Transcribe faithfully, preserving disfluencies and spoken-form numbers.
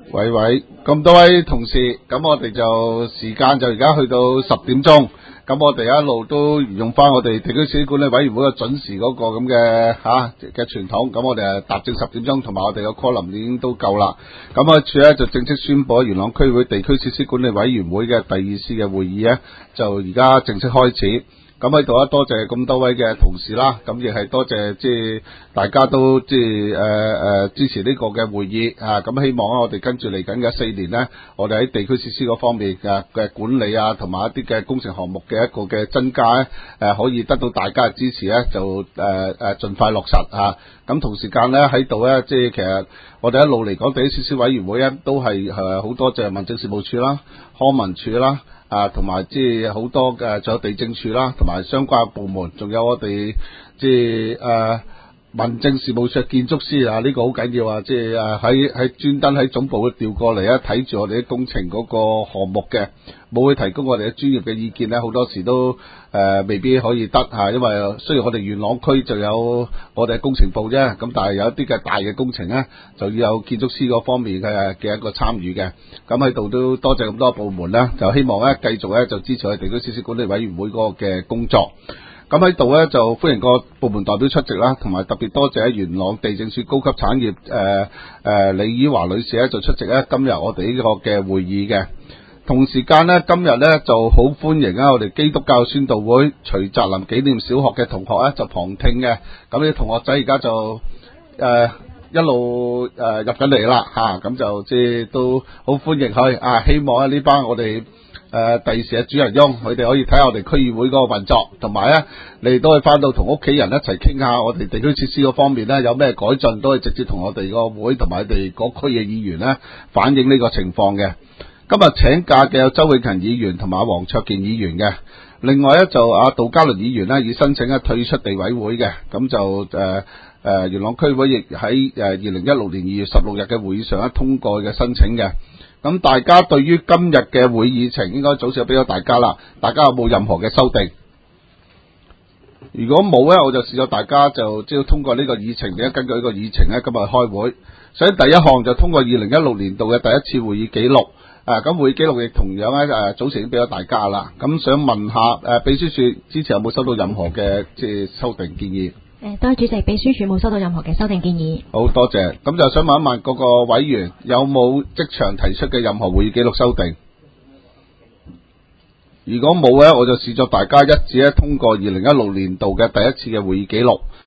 喂喂，咁多位同事，咁我哋就時間就而家去到十點鐘，咁我哋一路都沿用翻我哋地區小管理委員會嘅準時嗰個咁嘅吓嘅傳統，咁我哋係踏正十點鐘，同埋我哋嘅 call 已經都夠啦。咁啊，處咧就正式宣布元朗區會地區設施管理委員會嘅第二次嘅會議咧，就而家正式開始。咁喺度啊，多謝咁多位嘅同事啦，咁亦係多謝即係大家都即係誒誒支持呢個嘅會議啊！咁希望我哋跟住嚟緊嘅四年呢，我哋喺地區設施嗰方面嘅嘅管理啊，同埋一啲嘅工程項目嘅一個嘅增加咧，誒可以得到大家嘅支持咧，就誒誒盡快落實啊！咁同時間咧喺度咧，即係其實我哋一路嚟講地區設施委員會咧，都係誒好多謝民政事務處啦、康文署啦。啊，同埋即係好多嘅，仲有地政處啦，同埋相關嘅部門，仲有我哋即係誒民政事務處嘅建築師啊，呢、這個好緊要啊！即係誒喺喺專登喺總部調過嚟啊，睇住我哋啲工程嗰個項目嘅，冇去提供我哋嘅專業嘅意見咧，好多時都誒、呃、未必可以得嚇，因為雖然我哋元朗區就有我哋嘅工程部啫，咁但係有一啲嘅大嘅工程咧，就要有建築師嗰方面嘅嘅一個參與嘅。咁喺度都多謝咁多部門啦，就希望咧繼續咧就支持我哋地區設施管理委員會嗰個嘅工作。咁喺度咧就歡迎個部門代表出席啦，同埋特別多謝喺元朗地政處高級產業誒誒李以華女士咧就出席咧今日我哋呢個嘅會議嘅。同時間咧今日咧就好歡迎啊我哋基督教宣道會徐澤林紀念小學嘅同學咧就旁聽嘅，咁啲同學仔而家就誒、呃、一路誒、呃、入緊嚟啦吓，咁就即係都好歡迎佢啊，希望咧呢班我哋誒第時嘅主人翁，佢哋可以睇下我哋區議會嗰個運作，同埋咧你哋都可以翻到同屋企人一齊傾下我哋地區設施嗰方面咧有咩改進，都可以直接同我哋個會同埋你哋嗰區嘅議員咧反映呢個情況嘅。今日請假嘅有周永勤議員同埋阿黃卓健議員嘅，另外咧就阿杜嘉倫議員咧已申請咧退出地委會嘅，咁就誒誒、呃、元朗區會亦喺誒二零一六年二月十六日嘅會議上咧通過嘅申請嘅。咁大家對於今日嘅會議程應該早上俾咗大家啦，大家有冇任何嘅修訂？如果冇咧，我就試咗大家就即係通過呢個議程，而家根據呢個議程咧今日開會。所以第一項就通過二零一六年度嘅第一次會議記錄。啊，咁會議記錄亦同樣咧誒早前已經俾咗大家啦。咁想問下誒、呃、秘書處之前有冇收到任何嘅即係修訂建議？ 誒，多謝主席，秘書處冇收到任何嘅修訂建議。 好多謝。咁就想問一問各個委員有冇即場提出嘅任何會議記錄修訂？如果冇咧，我就視作大家一致咧通過二零一六年度嘅第一次嘅會議記錄。